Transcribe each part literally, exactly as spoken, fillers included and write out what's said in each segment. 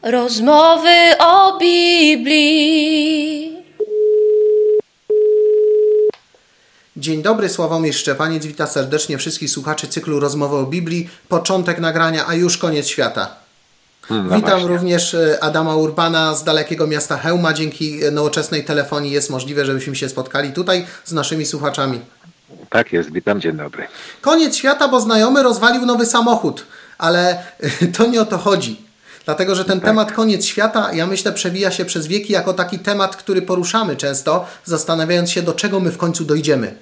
Rozmowy o Biblii. Dzień dobry, Sławomir Szczepaniec, witam serdecznie wszystkich słuchaczy cyklu Rozmowy o Biblii. Początek nagrania, a już koniec świata. No witam właśnie. również Adama Urbana z dalekiego miasta Chełma. Dzięki nowoczesnej telefonii jest możliwe, żebyśmy się spotkali tutaj z naszymi słuchaczami. Tak jest, witam, dzień dobry. Koniec świata, bo znajomy rozwalił nowy samochód, ale to nie o to chodzi. Dlatego, że ten Tak. temat koniec świata, ja myślę, przewija się przez wieki jako taki temat, który poruszamy często, zastanawiając się, do czego my w końcu dojdziemy.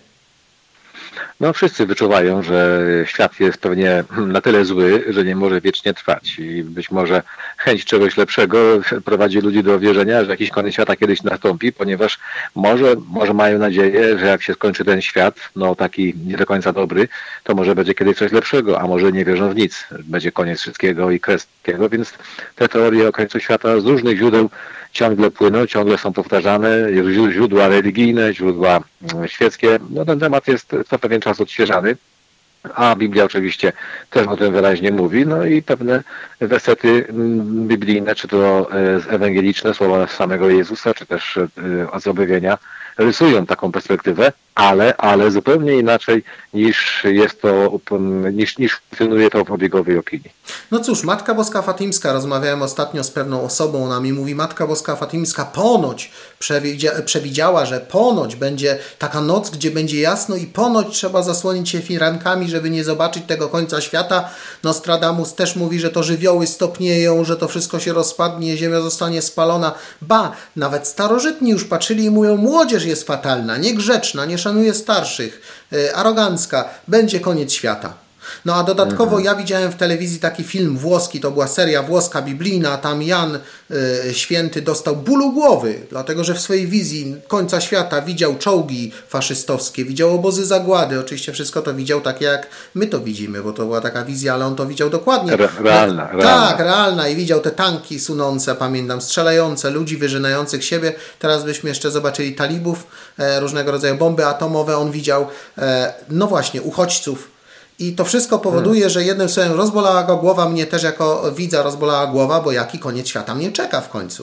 No wszyscy wyczuwają, że świat jest pewnie na tyle zły, że nie może wiecznie trwać i być może chęć czegoś lepszego prowadzi ludzi do wierzenia, że jakiś koniec świata kiedyś nastąpi, ponieważ może, może mają nadzieję, że jak się skończy ten świat, no taki nie do końca dobry, to może będzie kiedyś coś lepszego, a może nie wierzą w nic. Będzie koniec wszystkiego i kres wszystkiego, więc te teorie o końcu świata z różnych źródeł ciągle płyną, ciągle są powtarzane, źródła religijne, źródła świeckie. No ten temat jest co pewien czas odświeżany, a Biblia oczywiście też o tym wyraźnie mówi, no i pewne wersety biblijne, czy to ewangeliczne, słowa samego Jezusa, czy też z objawienia, rysują taką perspektywę, ale, ale zupełnie inaczej niż jest to, niż, niż funkcjonuje to w obiegowej opinii. No cóż, Matka Boska Fatimska, rozmawiałem ostatnio z pewną osobą, ona mi mówi, Matka Boska Fatimska ponoć przewidzia- przewidziała, że ponoć będzie taka noc, gdzie będzie jasno i ponoć trzeba zasłonić się firankami, żeby nie zobaczyć tego końca świata. Nostradamus też mówi, że to żywioły stopnieją, że to wszystko się rozpadnie, ziemia zostanie spalona. Ba, nawet starożytni już patrzyli i mówią, młodzież jest fatalna, niegrzeczna, nie szanuje starszych, yy, arogancka, będzie koniec świata. No a dodatkowo mhm. ja widziałem w telewizji taki film włoski, to była seria włoska biblijna, tam Jan y, Święty dostał bólu głowy, dlatego że w swojej wizji końca świata widział czołgi faszystowskie, widział obozy zagłady, oczywiście wszystko to widział tak jak my to widzimy, bo to była taka wizja, ale on to widział dokładnie. Re- realna, no, realna. Tak, realna i widział te tanki sunące, pamiętam, strzelające, ludzi wyżynających siebie, teraz byśmy jeszcze zobaczyli talibów, e, różnego rodzaju bomby atomowe, on widział, e, no właśnie, uchodźców. I to wszystko powoduje, hmm. że jednym słowem rozbolała go głowa, mnie też jako widza rozbolała głowa, bo jaki koniec świata mnie czeka w końcu.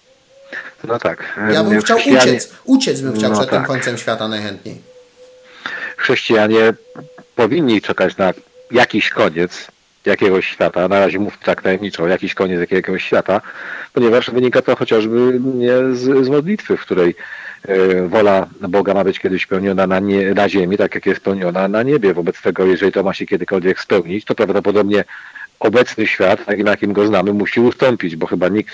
No tak. Ja bym chciał Chrześcijanie... uciec, uciec bym chciał no przed tak. tym końcem świata najchętniej. Chrześcijanie powinni czekać na jakiś koniec jakiegoś świata, na razie mów tak tajemniczo, jakiś koniec jakiegoś świata, ponieważ wynika to chociażby nie z, z modlitwy, w której e, wola Boga ma być kiedyś spełniona na, nie, na ziemi, tak jak jest spełniona na niebie. Wobec tego, jeżeli to ma się kiedykolwiek spełnić, to prawdopodobnie obecny świat, takim jakim go znamy, musi ustąpić, bo chyba nikt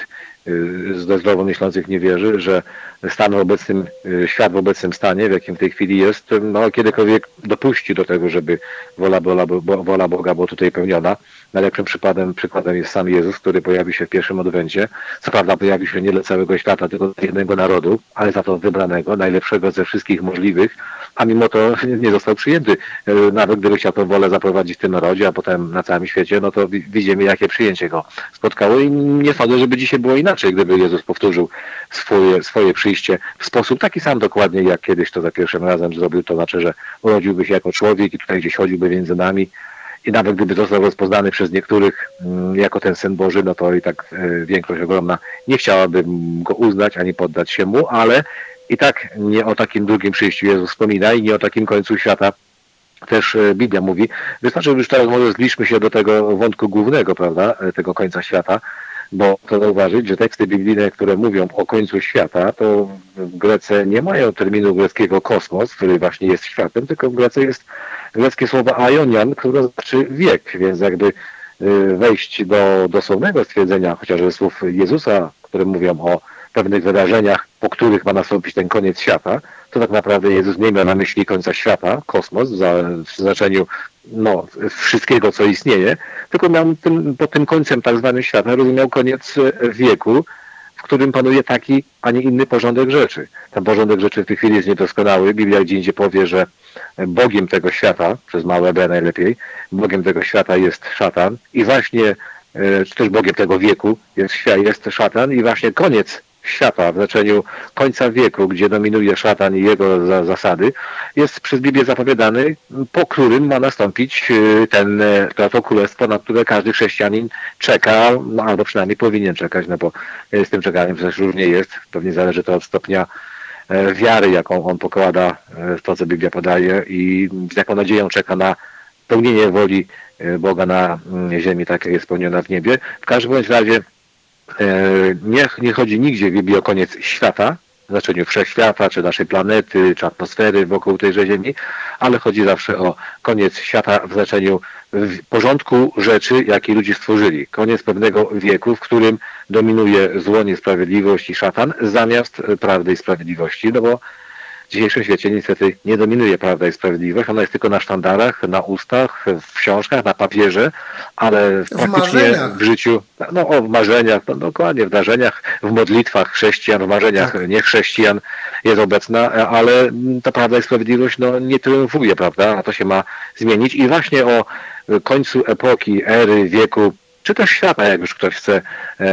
ze zdrowo myślących nie wierzy, że stan w obecnym, świat w obecnym stanie, w jakim w tej chwili jest, no kiedykolwiek dopuści do tego, żeby wola, wola, wola Boga była tutaj pełniona. Najlepszym przykładem, przykładem jest sam Jezus, który pojawił się w pierwszym adwencie. Co prawda pojawił się nie dla całego świata, tylko dla jednego narodu, ale za to wybranego, najlepszego ze wszystkich możliwych, a mimo to nie został przyjęty. Nawet gdyby chciał tę wolę zaprowadzić w tym narodzie, a potem na całym świecie, no to widzimy, jakie przyjęcie go spotkało i nie sądzę, żeby dzisiaj było inaczej, gdyby Jezus powtórzył swoje, swoje przyjście w sposób taki sam dokładnie, jak kiedyś to za pierwszym razem zrobił, to znaczy, że urodziłby się jako człowiek i tutaj gdzieś chodziłby między nami i nawet gdyby został rozpoznany przez niektórych mm, jako ten Syn Boży, no to i tak y, większość ogromna nie chciałaby go uznać ani poddać się mu, ale i tak nie o takim drugim przyjściu Jezus wspomina i nie o takim końcu świata też y, Biblia mówi. Wystarczy, że już teraz może zbliżmy się do tego wątku głównego, prawda, tego końca świata, bo to zauważyć, że teksty biblijne, które mówią o końcu świata, to w Grece nie mają terminu greckiego kosmos, który właśnie jest światem, tylko w Grece jest greckie słowo aionian, które znaczy wiek, więc jakby wejść do dosłownego stwierdzenia chociażby słów Jezusa, które mówią o pewnych wydarzeniach, po których ma nastąpić ten koniec świata, to tak naprawdę Jezus nie miał na myśli końca świata, kosmos, w znaczeniu no, wszystkiego, co istnieje, tylko miał tym, pod tym końcem tak zwanym świata rozumiał koniec wieku, w którym panuje taki, a nie inny porządek rzeczy. Ten porządek rzeczy w tej chwili jest niedoskonały. Biblia gdzie indziej powie, że Bogiem tego świata, przez małe b najlepiej, Bogiem tego świata jest szatan i właśnie, czy też Bogiem tego wieku jest, jest szatan i właśnie koniec świata w znaczeniu końca wieku, gdzie dominuje szatan i jego za, zasady, jest przez Biblię zapowiadany, po którym ma nastąpić ten, to królestwo, na które każdy chrześcijanin czeka, no, albo przynajmniej powinien czekać, no bo z tym czekaniem też różnie jest. Pewnie zależy to od stopnia wiary, jaką on pokłada w to, co Biblia podaje i z jaką nadzieją czeka na pełnienie woli Boga na ziemi, tak jak jest spełniona w niebie. W każdym bądź razie nie, nie chodzi nigdzie w Biblii o koniec świata, w znaczeniu wszechświata, czy naszej planety, czy atmosfery wokół tejże ziemi, ale chodzi zawsze o koniec świata w znaczeniu porządku rzeczy, jakie ludzie stworzyli. Koniec pewnego wieku, w którym dominuje zło, niesprawiedliwość i szatan, zamiast prawdy i sprawiedliwości, no bo w dzisiejszym świecie niestety nie dominuje prawda i sprawiedliwość, ona jest tylko na sztandarach, na ustach, w książkach, na papierze, ale w praktycznie marzeniach. w życiu, no o, w marzeniach, no dokładnie, w darzeniach, w modlitwach chrześcijan, w marzeniach Tak. niechrześcijan jest obecna, ale ta prawda i sprawiedliwość no, nie triumfuje, prawda, a to się ma zmienić i właśnie o końcu epoki, ery, wieku, czy też świata, jak już ktoś chce,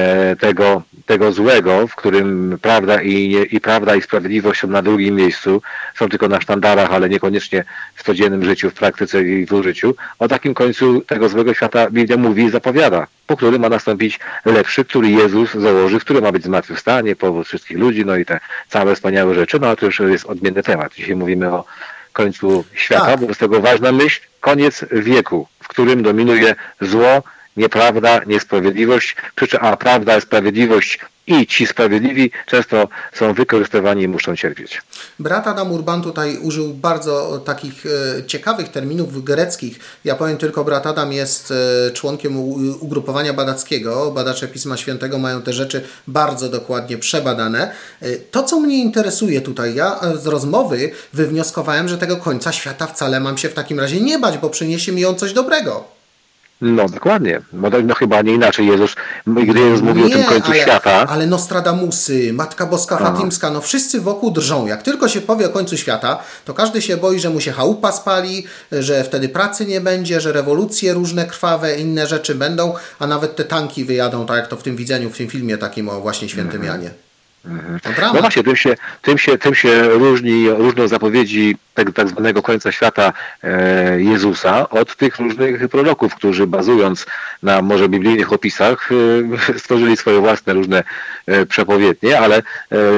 tego, tego złego, w którym prawda i, i prawda i sprawiedliwość są na drugim miejscu, są tylko na sztandarach, ale niekoniecznie w codziennym życiu, w praktyce i w użyciu. O takim końcu tego złego świata Biblia mówi i zapowiada, po którym ma nastąpić lepszy, który Jezus założy, w którym ma być zmartwychwstanie, powrót wszystkich ludzi, no i te całe wspaniałe rzeczy, no a to już jest odmienny temat. Dzisiaj mówimy o końcu świata, Tak. bo z tego ważna myśl, koniec wieku, w którym dominuje zło, nieprawda, niesprawiedliwość, przy czym a prawda, sprawiedliwość i ci sprawiedliwi często są wykorzystywani i muszą cierpieć. Brat Adam Urban tutaj użył bardzo takich e, ciekawych terminów greckich. Ja powiem tylko, brat Adam jest e, członkiem u, ugrupowania badackiego. Badacze Pisma Świętego mają te rzeczy bardzo dokładnie przebadane. E, to, co mnie interesuje tutaj, ja z rozmowy wywnioskowałem, że tego końca świata wcale mam się w takim razie nie bać, bo przyniesie mi on coś dobrego. No dokładnie. No, no chyba nie inaczej Jezus, gdy Jezus mówił Nie, o tym końcu ale, świata. ale Nostradamusy, Matka Boska Aha. Fatimska, no wszyscy wokół drżą. Jak tylko się powie o końcu świata, to każdy się boi, że mu się chałupa spali, że wtedy pracy nie będzie, że rewolucje różne krwawe, inne rzeczy będą, a nawet te tanki wyjadą, tak jak to w tym widzeniu, w tym filmie takim o właśnie Świętym Mhm. Janie. Mhm. dramat. No właśnie, tym się, tym się, tym się różni, różnią zapowiedzi tego tak zwanego końca świata e, Jezusa od tych różnych proroków, którzy bazując na może biblijnych opisach e, stworzyli swoje własne różne e, przepowiednie, ale e,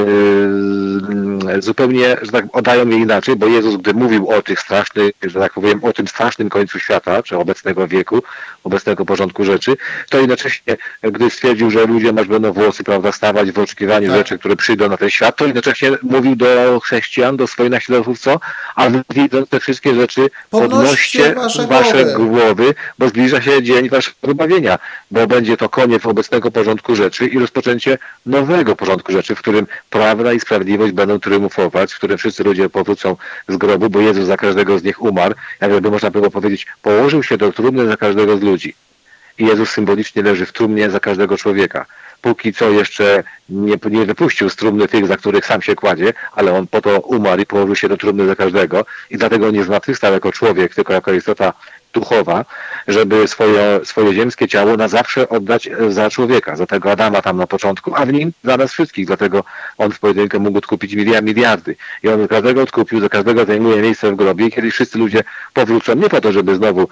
zupełnie, że tak oddają je inaczej, bo Jezus, gdy mówił o tych strasznych, że tak powiem, o tym strasznym końcu świata, czy obecnego wieku, obecnego porządku rzeczy, to jednocześnie, gdy stwierdził, że ludzie masz będą włosy, prawda, stawać w oczekiwaniu tak. rzeczy, które przyjdą na ten świat, to jednocześnie mówił do chrześcijan, do swoich naśladowców, co? A wy widząc te wszystkie rzeczy, podnoście wasze, wasze głowy. głowy, bo zbliża się dzień waszego wybawienia, bo będzie to koniec obecnego porządku rzeczy i rozpoczęcie nowego porządku rzeczy, w którym prawda i sprawiedliwość będą triumfować, w którym wszyscy ludzie powrócą z grobu, bo Jezus za każdego z nich umarł, jakby można było powiedzieć, położył się do trumny za każdego z ludzi. I Jezus symbolicznie leży w trumnie za każdego człowieka. Póki co jeszcze nie, nie wypuścił z trumny tych, za których sam się kładzie, ale on po to umarł i położył się do trumny za każdego i dlatego nie zmartwychwstał jako człowiek, tylko jako istota duchowa, żeby swoje, swoje ziemskie ciało na zawsze oddać za człowieka, za tego Adama tam na początku, a w nim za nas wszystkich, dlatego on w pojedynkę mógł odkupić miliardy. I on każdego odkupił, za każdego zajmuje miejsce w grobie i kiedy wszyscy ludzie powrócą, nie po to, żeby znowu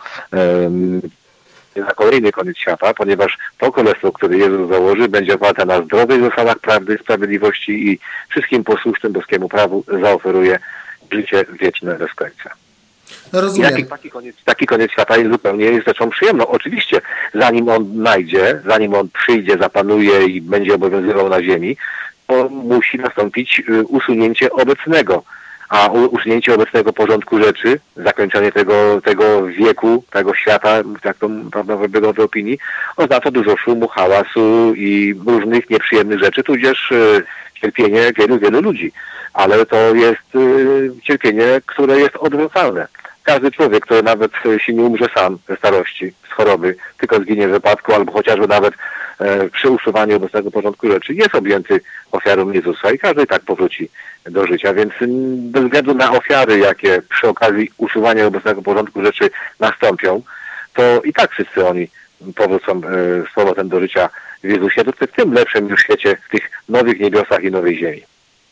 um, na kolejny koniec świata, ponieważ to królestwo, które Jezus założy, będzie oparte na zdrowych zasadach prawdy, sprawiedliwości i wszystkim posłusznym boskiemu prawu zaoferuje życie wieczne bez końca. Rozumiem. Taki, taki, koniec, taki koniec świata jest zupełnie jest rzeczą przyjemną. Oczywiście, zanim on najdzie, zanim on przyjdzie, zapanuje i będzie obowiązywał na ziemi, to musi nastąpić usunięcie obecnego. A usunięcie obecnego porządku rzeczy, zakończenie tego, tego wieku, tego świata, jak to prawda w biegowej opinii, oznacza dużo szumu, hałasu i różnych nieprzyjemnych rzeczy, tudzież y, cierpienie wielu, wielu ludzi. Ale to jest y, cierpienie, które jest odwracalne. Każdy człowiek, który nawet się nie umrze sam ze starości, z choroby, tylko zginie w wypadku, albo chociażby nawet e, przy usuwaniu obecnego porządku rzeczy, jest objęty ofiarą Jezusa i każdy tak powróci do życia, więc bez względu na ofiary, jakie przy okazji usuwania obecnego porządku rzeczy nastąpią, to i tak wszyscy oni powrócą e, z powrotem do życia w Jezusie, to w tym lepszym już świecie, w tych nowych niebiosach i nowej ziemi.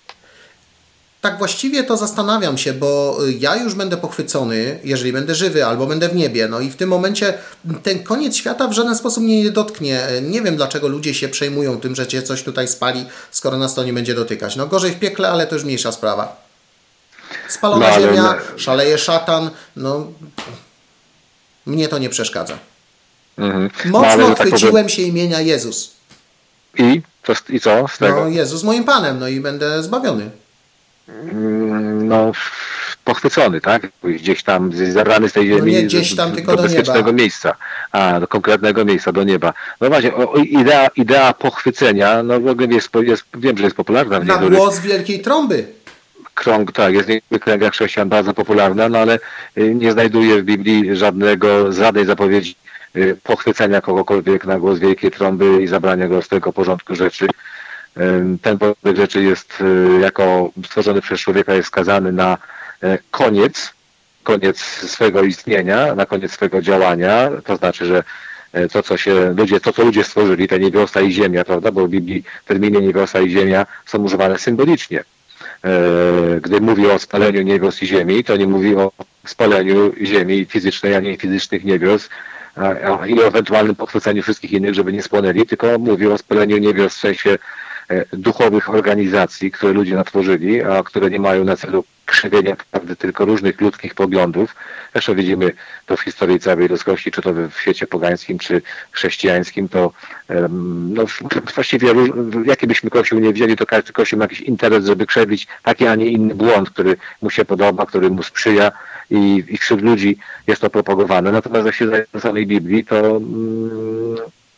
Tak właściwie to zastanawiam się, bo ja już będę pochwycony, jeżeli będę żywy, albo będę w niebie. No i w tym momencie ten koniec świata w żaden sposób mnie nie dotknie. Nie wiem, dlaczego ludzie się przejmują tym, że cię coś tutaj spali, skoro nas to nie będzie dotykać. No gorzej w piekle, ale to już mniejsza sprawa. Spalona no, ziemia, no. szaleje szatan, no mnie to nie przeszkadza. Mhm. Mocno no, chwyciłem tak powiem... się imienia Jezus. I? To, I co z tego? No Jezus moim Panem, no i będę zbawiony. No, pochwycony, tak? Gdzieś tam zabrany z tej ziemi, no nie gdzieś tam, do, tylko do do bezpiecznego nieba. miejsca. A, do konkretnego miejsca, do nieba. No właśnie, o, idea, idea pochwycenia, no w ogóle jest, jest, wiem, że jest popularna. W Na głos wielkiej trąby. Krąg, tak, jest w niektórych kręgach chrześcijan bardzo popularna, no ale nie znajduję w Biblii żadnego, żadnej zapowiedzi pochwycenia kogokolwiek na głos wielkiej trąby i zabrania go z tego porządku rzeczy. Ten porządek rzeczy jest jako stworzony przez człowieka jest skazany na koniec, koniec swego istnienia, na koniec swego działania, to znaczy, że to, co się ludzie, to, co ludzie stworzyli, te niebiosa i ziemia, prawda, bo w Biblii terminy niebiosa i ziemia są używane symbolicznie. Gdy mówi o spaleniu niebios i ziemi, to nie mówi o spaleniu ziemi fizycznej, a nie fizycznych niebios i o ewentualnym pochwyceniu wszystkich innych, żeby nie spłonęli, tylko mówi o spaleniu niebios w sensie duchowych organizacji, które ludzie natworzyli, a które nie mają na celu krzywienia prawdy, tylko różnych ludzkich poglądów. Zresztą widzimy to w historii całej ludzkości, czy to w świecie pogańskim, czy chrześcijańskim, to no, właściwie jaki byśmy kościół nie wzięli, to każdy kościół ma jakiś interes, żeby krzewić taki, a nie inny błąd, który mu się podoba, który mu sprzyja i, i wśród ludzi jest to propagowane. Natomiast jak się zajmie do samej Biblii, to mm,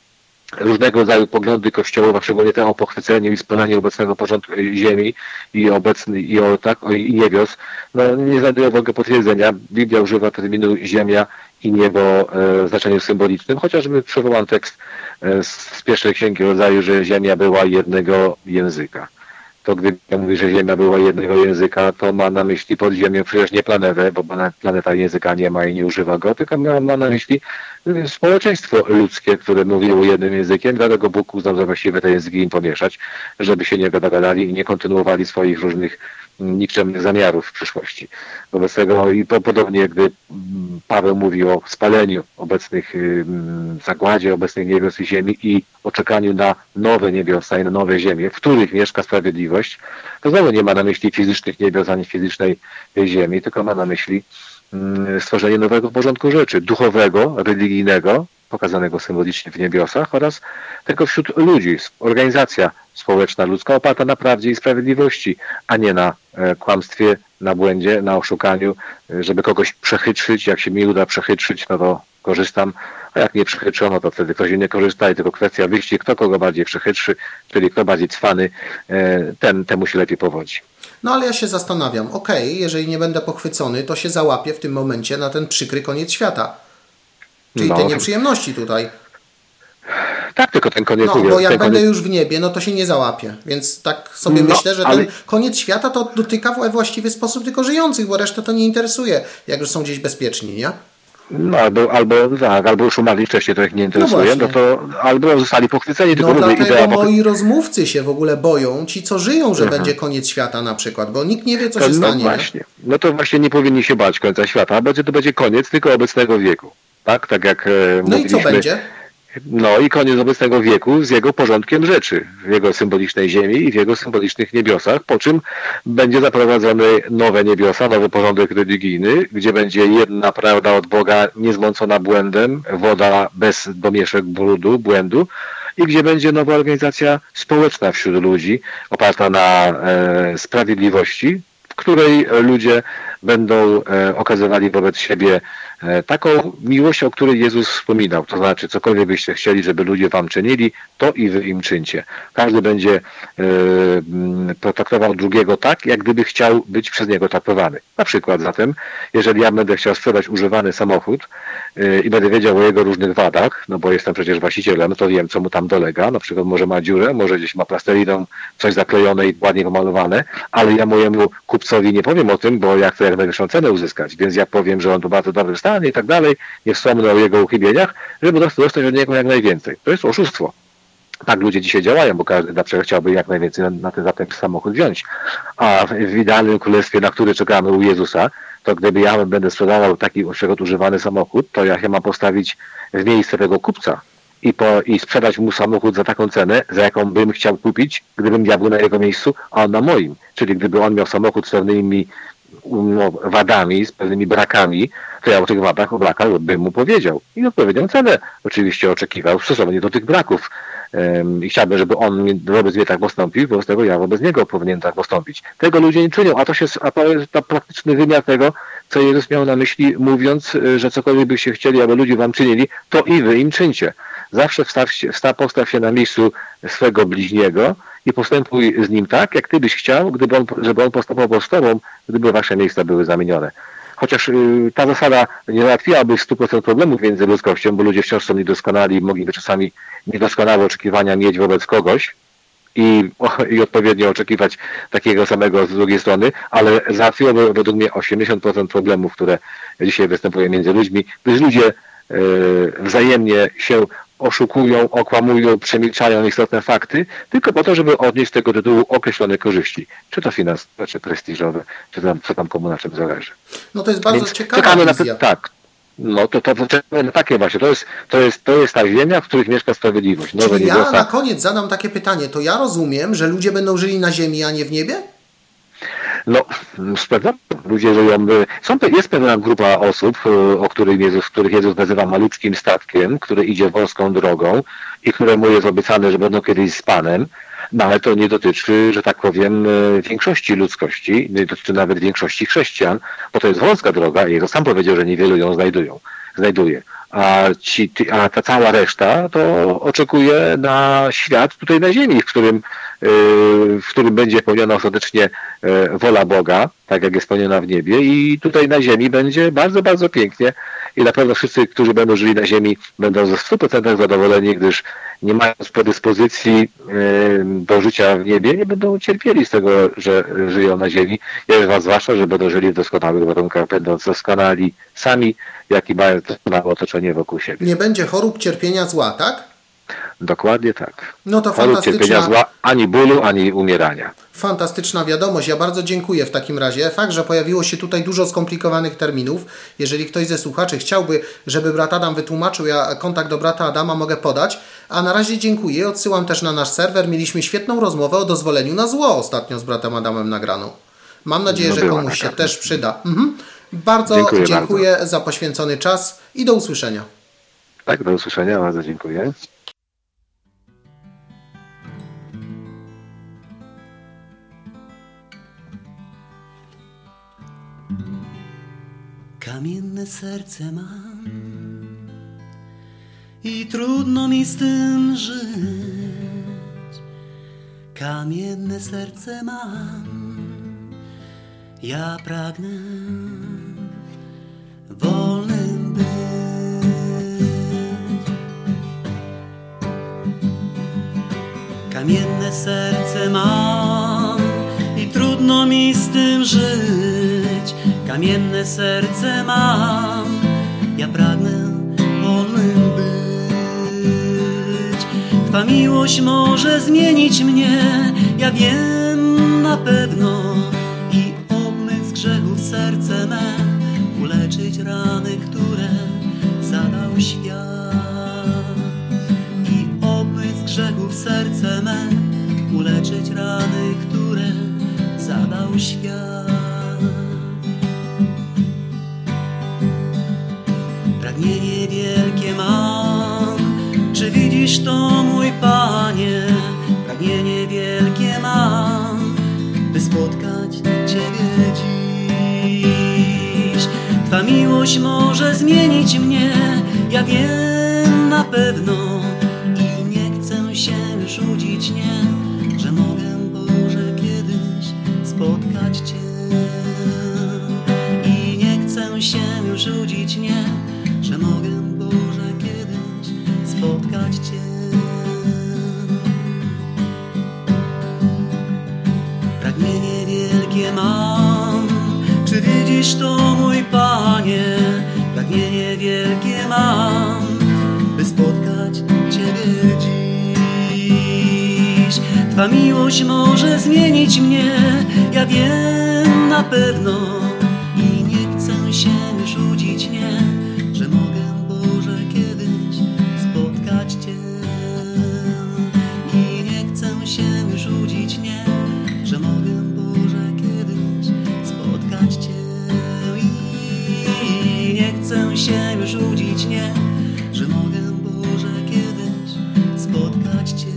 różnego rodzaju poglądy kościołowe, szczególnie te o pochwyceniu i spalaniu obecnego porządku ziemi i obecny i o tak o, i niebios, no nie znajdują w ogóle potwierdzenia. Biblia używa terminu ziemia i niebo e, w znaczeniu symbolicznym, chociażby przywołam tekst e, z, z pierwszej księgi rodzaju, że ziemia była jednego języka. To gdy mówi, że ziemia była jednego języka, to ma na myśli podziemie, przecież nie planetę, bo planeta języka nie ma i nie używa go, tylko ma, ma na myśli społeczeństwo ludzkie, które mówiło jednym językiem, dlatego Bóg uznał za właściwe te języki im pomieszać, żeby się nie dogadali i nie kontynuowali swoich różnych nikczemnych zamiarów w przyszłości. Wobec tego i podobnie, gdy Paweł mówi o spaleniu obecnych, zagładzie obecnych niebios i ziemi i oczekaniu na nowe niebiosa i na nowe ziemie, w których mieszka sprawiedliwość, to znowu nie ma na myśli fizycznych niebios ani fizycznej ziemi, tylko ma na myśli stworzenie nowego porządku rzeczy, duchowego, religijnego, pokazanego symbolicznie w niebiosach oraz tylko wśród ludzi, organizacja społeczna ludzka oparta na prawdzie i sprawiedliwości, a nie na e, kłamstwie, na błędzie, na oszukaniu, e, żeby kogoś przechytrzyć. Jak się mi uda przechytrzyć, no to korzystam, a jak nie przechytrzono, to wtedy ktoś inny korzysta i tylko kwestia wyjścia, kto kogo bardziej przechytrzy, czyli kto bardziej cwany, e, ten temu się lepiej powodzi. No ale ja się zastanawiam, okej, okay, jeżeli nie będę pochwycony, to się załapię w tym momencie na ten przykry koniec świata. Czyli no, te nieprzyjemności tutaj. Tak, tylko ten koniec... No, mówię, bo jak będę koniec... już w niebie, no to się nie załapię. Więc tak sobie no, myślę, że ale... ten koniec świata to dotyka w właściwy sposób tylko żyjących, bo resztę to nie interesuje, jak już są gdzieś bezpieczni, nie? No albo, albo tak, albo już umarli wcześniej, to ich nie interesuje, no, no to albo zostali pochwyceni. No tylko dlatego idea moi rozmówcy się w ogóle boją, ci co żyją, że mhm. będzie koniec świata na przykład, bo nikt nie wie, co to, się no stanie. Właśnie. No to właśnie nie powinni się bać końca świata, będzie to będzie koniec tylko obecnego wieku. Tak, tak jak e, No mówiliśmy. i co będzie? No i koniec obecnego wieku z jego porządkiem rzeczy, w jego symbolicznej ziemi i w jego symbolicznych niebiosach, po czym będzie zaprowadzone nowe niebiosa, nowy porządek religijny, gdzie będzie jedna prawda od Boga niezmącona błędem, woda bez domieszek brudu, błędu i gdzie będzie nowa organizacja społeczna wśród ludzi, oparta na e, sprawiedliwości, w której ludzie będą e, okazywali wobec siebie e, taką miłość, o której Jezus wspominał. To znaczy, cokolwiek byście chcieli, żeby ludzie wam czynili, to i wy im czyńcie. Każdy będzie e, potraktował drugiego tak, jak gdyby chciał być przez niego traktowany. Na przykład zatem, jeżeli ja będę chciał sprzedać używany samochód e, i będę wiedział o jego różnych wadach, no bo jestem przecież właścicielem, to wiem, co mu tam dolega. Na przykład może ma dziurę, może gdzieś ma plasteliną coś zaklejone i ładnie pomalowane, ale ja mojemu kupcowi nie powiem o tym, bo ja chcę jak najwyższą cenę uzyskać, więc ja powiem, że on to bardzo dobrym stanie i tak dalej, nie wspomnę o jego uchybieniach, żeby dostać od niego jak najwięcej. To jest oszustwo. Tak ludzie dzisiaj działają, bo każdy zawsze chciałby jak najwięcej na, na ten, za ten samochód wziąć. A w idealnym królestwie, na które czekamy u Jezusa, to gdyby ja będę sprzedawał taki używany samochód, to ja się mam postawić w miejsce tego kupca i, po, i sprzedać mu samochód za taką cenę, za jaką bym chciał kupić, gdybym ja był na jego miejscu, a on na moim. Czyli gdyby on miał samochód z pewnymi no, wadami, z pewnymi brakami, to ja o tych wadach, o brakach bym mu powiedział. I odpowiednią cenę oczywiście oczekiwał stosownie do tych braków. Um, I chciałbym, żeby on wobec mnie tak postąpił, wobec tego ja wobec niego powinien tak postąpić. Tego ludzie nie czynią, a to, się, a to jest to praktyczny wymiar tego, co Jezus miał na myśli, mówiąc, że cokolwiek byście chcieli, aby ludzie wam czynili, to i wy im czyńcie. Zawsze wstaw, wstaw, postaw się na miejscu swego bliźniego i postępuj z nim tak, jak ty byś chciał, gdyby on, żeby on postępował z tobą, gdyby wasze miejsca były zamienione. Chociaż y, ta zasada nie załatwiłaby stu procent problemów między ludzkością, bo ludzie wciąż są niedoskonali i mogliby czasami niedoskonałe oczekiwania mieć wobec kogoś i, o, i odpowiednio oczekiwać takiego samego z drugiej strony, ale załatwiłoby według mnie osiemdziesiąt procent problemów, które dzisiaj występują między ludźmi, gdyż ludzie y, wzajemnie się oszukują, okłamują, przemilczają istotne fakty, tylko po to, żeby odnieść z tego tytułu określone korzyści. Czy to finansowe, czy prestiżowe, czy tam, co tam komu na czym zależy. No to jest bardzo Więc ciekawa czekamy na wizja. to, tak. No to, to, to czekamy na takie właśnie. To jest, to, jest, to jest ta ziemia, w której mieszka sprawiedliwość. Nowe Czyli ja niebiosa. na koniec zadam takie pytanie. To ja rozumiem, że ludzie będą żyli na ziemi, a nie w niebie? No, sprawdzam. Ludzie żyją. Są, jest pewna grupa osób, o których Jezus, których Jezus nazywa maluczkim statkiem, który idzie wąską drogą i któremu jest obiecane, że będą kiedyś z Panem. No ale to nie dotyczy, że tak powiem, większości ludzkości, nie dotyczy nawet większości chrześcijan, bo to jest wąska droga i Jezus sam powiedział, że niewielu ją znajdują, znajduje. A, ci, a ta cała reszta to oczekuje na świat tutaj na ziemi, w którym, w którym będzie spełniona ostatecznie wola Boga, tak jak jest spełniona w niebie i tutaj na ziemi będzie bardzo, bardzo pięknie i na pewno wszyscy, którzy będą żyli na ziemi, będą ze stu procentach zadowoleni, gdyż nie mając predyspozycji do życia w niebie, nie będą cierpieli z tego, że żyją na ziemi. Ja was zwłaszcza, że będą żyli w doskonałych warunkach, będąc doskonali sami, jak i mając doskonałe otoczenie wokół siebie. Nie będzie chorób, cierpienia, zła, tak? Dokładnie tak. No to Chorób, fantastyczna, cierpienia, zła, ani bólu, ani umierania. fantastyczna wiadomość. Ja bardzo dziękuję w takim razie. Fakt, że pojawiło się tutaj dużo skomplikowanych terminów. Jeżeli ktoś ze słuchaczy chciałby, żeby brat Adam wytłumaczył, ja kontakt do brata Adama mogę podać. A na razie dziękuję. Odsyłam też na nasz serwer. Mieliśmy świetną rozmowę o dozwoleniu na zło ostatnio z bratem Adamem nagraną. Mam nadzieję, No że była komuś się taka. też przyda. Mhm. Bardzo Dziękuję dziękuję za poświęcony czas i do usłyszenia. Tak, do usłyszenia. Bardzo dziękuję. Kamienne serce mam i trudno mi z tym żyć. Kamienne serce mam, ja pragnę wolnym być. Kamienne serce mam i trudno mi z tym żyć. Kamienne serce mam, ja pragnę wolnym być. Twa miłość może zmienić mnie, ja wiem na pewno, i obmyć z grzechów serce me, uleczyć rany, które zadał świat. I obmyć z grzechów serce me, uleczyć rany, które zadał świat. Pragnienie wielkie mam, czy widzisz to, mój Panie? Pragnienie wielkie mam, by spotkać Ciebie dziś. Twa miłość może zmienić mnie, ja wiem na pewno, i nie chcę się rzucić, nie, że mogę, Boże, kiedyś spotkać Cię. I nie chcę się rzucić, nie, że mogę, Boże, kiedyś spotkać Cię. Pragnienie wielkie mam, czy widzisz to, mój Panie? Pragnienie wielkie mam, by spotkać Ciebie dziś. Twa miłość może zmienić mnie, ja wiem na pewno. I nie chcę się rzucić, nie, że mogę, Boże, kiedyś spotkać Cię. I nie chcę się rzucić, nie, że mogę, Boże, kiedyś spotkać Cię. I nie chcę się rzucić, nie, że mogę, Boże, kiedyś spotkać Cię.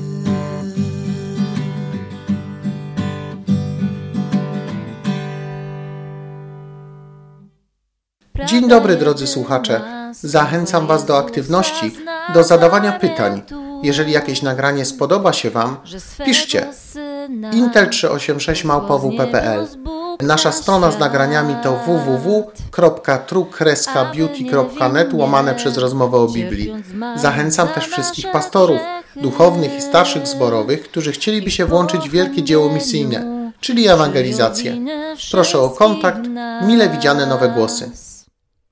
Dzień dobry, drodzy słuchacze. Zachęcam Was do aktywności, do zadawania pytań. Jeżeli jakieś nagranie spodoba się Wam, piszcie intel trzysta osiemdziesiąt sześć małpa w p kropka p l. Nasza strona z nagraniami to w w w kropka true kropka beauty kropka net łamane przez rozmowę o Biblii. Zachęcam też wszystkich pastorów, duchownych i starszych zborowych, którzy chcieliby się włączyć w wielkie dzieło misyjne, czyli ewangelizację. Proszę o kontakt, mile widziane nowe głosy.